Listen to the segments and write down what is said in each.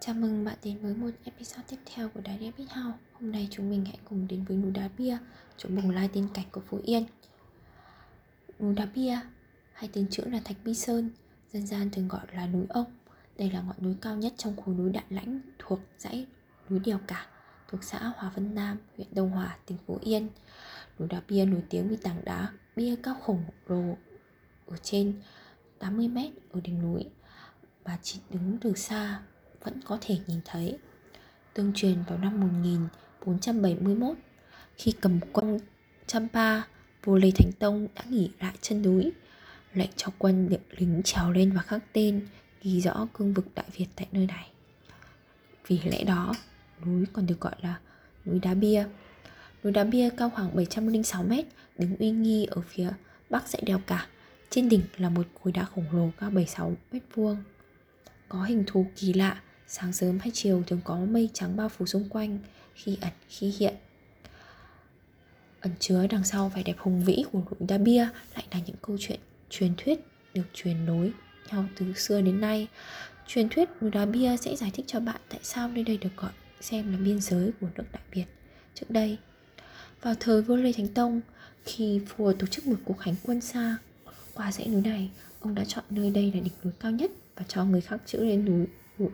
Chào mừng bạn đến với một episode tiếp theo của Đài Rabbit House. Hôm nay chúng mình hãy cùng đến với núi Đá Bia, chỗ bồng lai tiên cảnh của Phú Yên. Núi Đá Bia, hay tên chữ là Thạch Bi Sơn, dân gian thường gọi là núi Ông. Đây là ngọn núi cao nhất trong khối núi Đạn Lãnh thuộc dãy núi Đèo Cả, thuộc xã Hòa Vân Nam, huyện Đông Hòa, tỉnh Phú Yên. Núi Đá Bia nổi tiếng vì tảng đá bia cao khổng lồ ở trên 80 mét ở đỉnh núi, và chỉ đứng từ xa vẫn có thể nhìn thấy. Tương truyền vào năm 1471, khi cầm quân Champa, vua Lê Thánh Tông đã nghỉ lại chân núi, lệnh cho quân lính trèo lên và khắc tên, ghi rõ cương vực Đại Việt tại nơi này. Vì lẽ đó, núi còn được gọi là núi Đá Bia. Núi Đá Bia cao khoảng 706 mét, đứng uy nghi ở phía bắc dãy Đèo Cả. Trên đỉnh là một khối đá khổng lồ cao 76 mét vuông, có hình thù kỳ lạ. Sáng sớm hay chiều thường có mây trắng bao phủ xung quanh, khi ẩn khi hiện. Ẩn chứa đằng sau vẻ đẹp hùng vĩ của núi Đá Bia lại là những câu chuyện truyền thuyết được truyền nối nhau từ xưa đến nay. Truyền thuyết núi Đá Bia sẽ giải thích cho bạn tại sao nơi đây được gọi xem là biên giới của nước Đại Việt. Trước đây, vào thời vua Lê Thánh Tông, khi vua tổ chức một cuộc hành quân xa qua dãy núi này, ông đã chọn nơi đây là đỉnh núi cao nhất và cho người khắc chữ lên núi.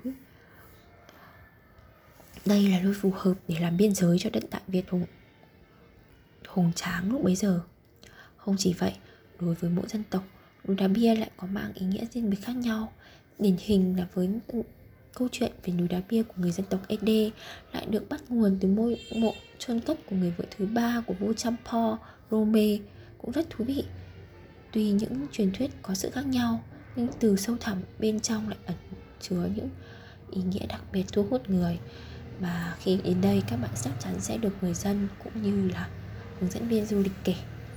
Đây là nơi phù hợp để làm biên giới cho đất Đại Việt hùng tráng lúc bấy giờ. Không chỉ vậy, đối với mỗi dân tộc, núi Đá Bia lại có mang ý nghĩa riêng biệt khác nhau. Điển hình là với câu chuyện về núi Đá Bia của người dân tộc Ede lại được bắt nguồn từ ngôi mộ chôn cất của người vợ thứ ba của vua Champa, Rome, cũng rất thú vị. Tuy những truyền thuyết có sự khác nhau, nhưng từ sâu thẳm bên trong lại ẩn chứa những ý nghĩa đặc biệt thu hút người, mà khi đến đây các bạn chắc chắn sẽ được người dân cũng như là hướng dẫn viên du lịch kể.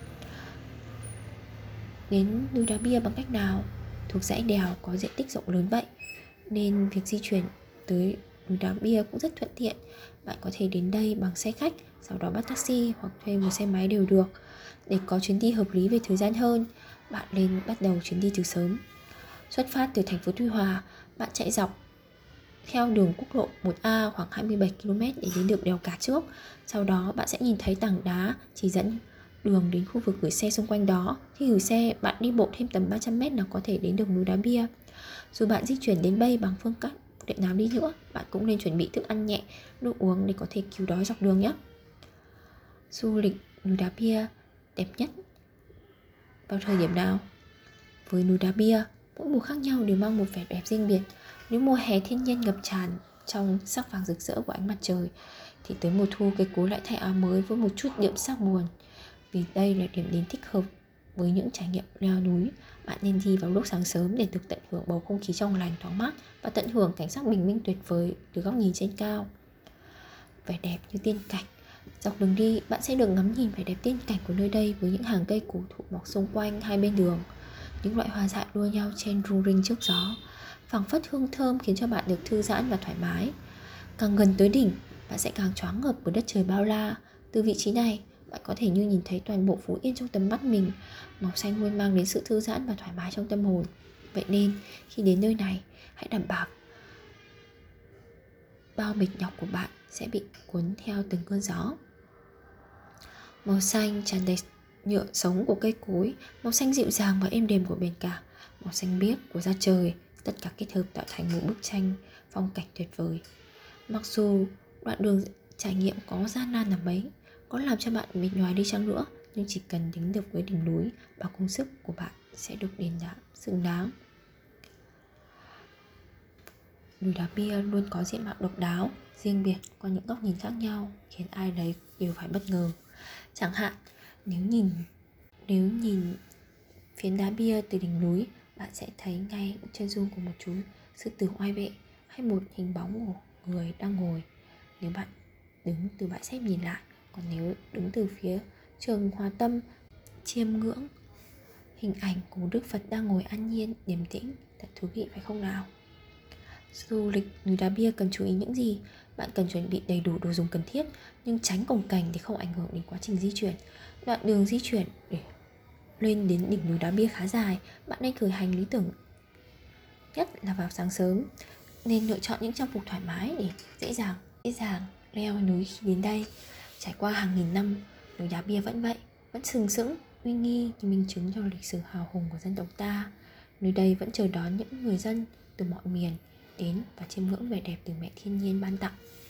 Đến núi Đá Bia bằng cách nào? Thuộc dãy đèo có diện tích rộng lớn vậy, nên việc di chuyển tới núi Đá Bia cũng rất thuận tiện. Bạn có thể đến đây bằng xe khách, sau đó bắt taxi hoặc thuê một xe máy đều được. Để có chuyến đi hợp lý về thời gian hơn, bạn nên bắt đầu chuyến đi từ sớm. Xuất phát từ thành phố Tuy Hòa, bạn chạy dọc theo đường quốc lộ 1A khoảng 27 km để đến được Đèo Cả trước. Sau đó bạn sẽ nhìn thấy tảng đá chỉ dẫn đường đến khu vực gửi xe xung quanh đó. Khi gửi xe, bạn đi bộ thêm tầm 300 m là có thể đến được núi Đá Bia. Dù bạn di chuyển đến đây bằng phương tiện nào đi nữa, bạn cũng nên chuẩn bị thức ăn nhẹ, nước uống để có thể cứu đói dọc đường nhé. Du lịch núi Đá Bia đẹp nhất vào thời điểm nào? Với núi Đá Bia, mỗi mùa khác nhau đều mang một vẻ đẹp riêng biệt. Nếu mùa hè thiên nhiên ngập tràn trong sắc vàng rực rỡ của ánh mặt trời, thì tới mùa thu cây cối lại thay áo mới với một chút đượm sắc buồn. Vì đây là điểm đến thích hợp với những trải nghiệm leo núi. Bạn nên đi vào lúc sáng sớm để được tận hưởng bầu không khí trong lành thoáng mát và tận hưởng cảnh sắc bình minh tuyệt vời từ góc nhìn trên cao. Vẻ đẹp như tiên cảnh. Dọc đường đi, bạn sẽ được ngắm nhìn vẻ đẹp tiên cảnh của nơi đây với những hàng cây cổ thụ mọc xung quanh hai bên đường. Những loại hoa dại đua nhau trên rung rinh trước gió, phảng phất hương thơm khiến cho bạn được thư giãn và thoải mái. Càng gần tới đỉnh, bạn sẽ càng choáng ngợp bởi đất trời bao la. Từ vị trí này, bạn có thể như nhìn thấy toàn bộ Phú Yên trong tầm mắt mình. Màu xanh luôn mang đến sự thư giãn và thoải mái trong tâm hồn. Vậy nên, khi đến nơi này, hãy đảm bảo bao mệt nhọc của bạn sẽ bị cuốn theo từng cơn gió. Màu xanh tràn đầy nhựa sống của cây cối, màu xanh dịu dàng và êm đềm của biển cả, màu xanh biếc của da trời, tất cả kết hợp tạo thành một bức tranh phong cảnh tuyệt vời. Mặc dù đoạn đường trải nghiệm có gian nan là mấy, có làm cho bạn mệt nhoài đi chăng nữa, nhưng chỉ cần đến được với đỉnh núi, bao công sức của bạn sẽ được đền đáp xứng đáng. Núi Đá Bia luôn có diện mạo độc đáo, riêng biệt qua những góc nhìn khác nhau, khiến ai đấy đều phải bất ngờ. Chẳng hạn, nếu nhìn phiến đá bia từ đỉnh núi, bạn sẽ thấy ngay chân dung của một chú sư tử oai vệ hay một hình bóng của người đang ngồi, nếu bạn đứng từ bãi xếp nhìn lại. Còn nếu đứng từ phía trường Hòa Tâm chiêm ngưỡng, hình ảnh của Đức Phật đang ngồi an nhiên điềm tĩnh, thật thú vị phải không nào? Du lịch núi Đá Bia cần chú ý những gì? Bạn cần chuẩn bị đầy đủ đồ dùng cần thiết, nhưng tránh cồng kềnh để không ảnh hưởng đến quá trình di chuyển. Đoạn đường di chuyển để lên đến đỉnh núi Đá Bia khá dài. Bạn nên khởi hành lý tưởng nhất là vào sáng sớm. nên lựa chọn những trang phục thoải mái để dễ dàng leo núi khi đến đây. Trải qua hàng nghìn năm, núi Đá Bia vẫn vậy, vẫn sừng sững, uy nghi như minh chứng cho lịch sử hào hùng của dân tộc ta. Nơi đây vẫn chờ đón những người dân từ mọi miền đến và chiêm ngưỡng vẻ đẹp từ mẹ thiên nhiên ban tặng.